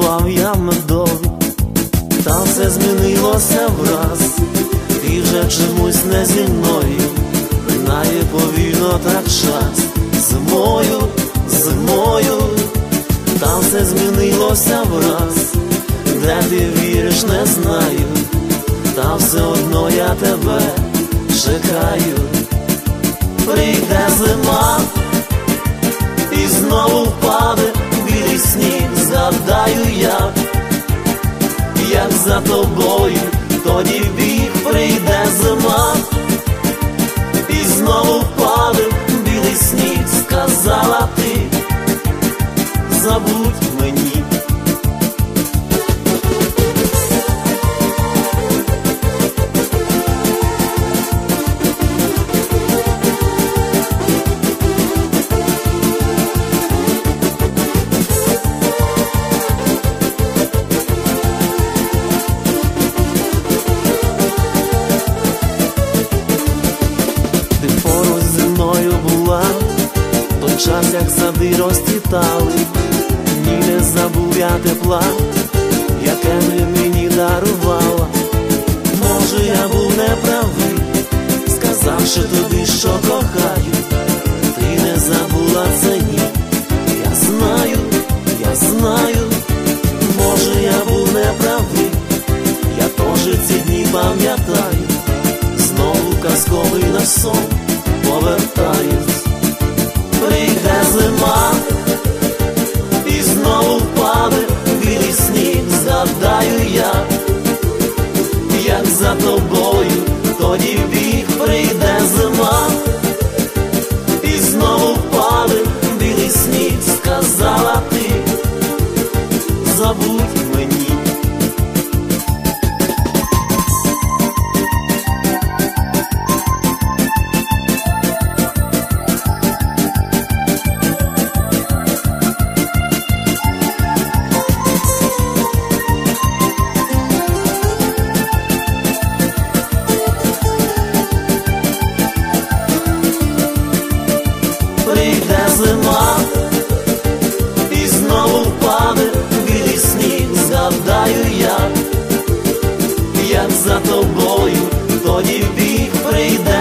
цілував я медові, та все змінилося враз. Ти вже чомусь не зі мною, минає повільно так час. Зимою, зимою, та все змінилося враз. Де ти віриш, не знаю, та все одно я тебе чекаю. Прийде зима і знову впаде білий сніг. Згадаю я, як за тобою тоді біг. Прийде зима і знову впаде білий сніг. Сказала ти, забудь мені. Час, як сади розцвітали, ні не забув я тепла, яке ти мені дарувала. Може, я був неправий, сказавши тобі, що кохаю. Ти не забула це, ні. Я знаю, я знаю. Може, я був неправий, я теж ці дні пам'ятаю. Знову казковий наш сон повертається. Прийде зима і знову впаде білий сніг. Згадаю я, як за тобою тоді біг. Прийде зима і знову впаде білий сніг. Сказала ти, забудь мені. Прийде зима і знову впаде білий сніг. Згадаю я, як за тобою тоді біг. Прийде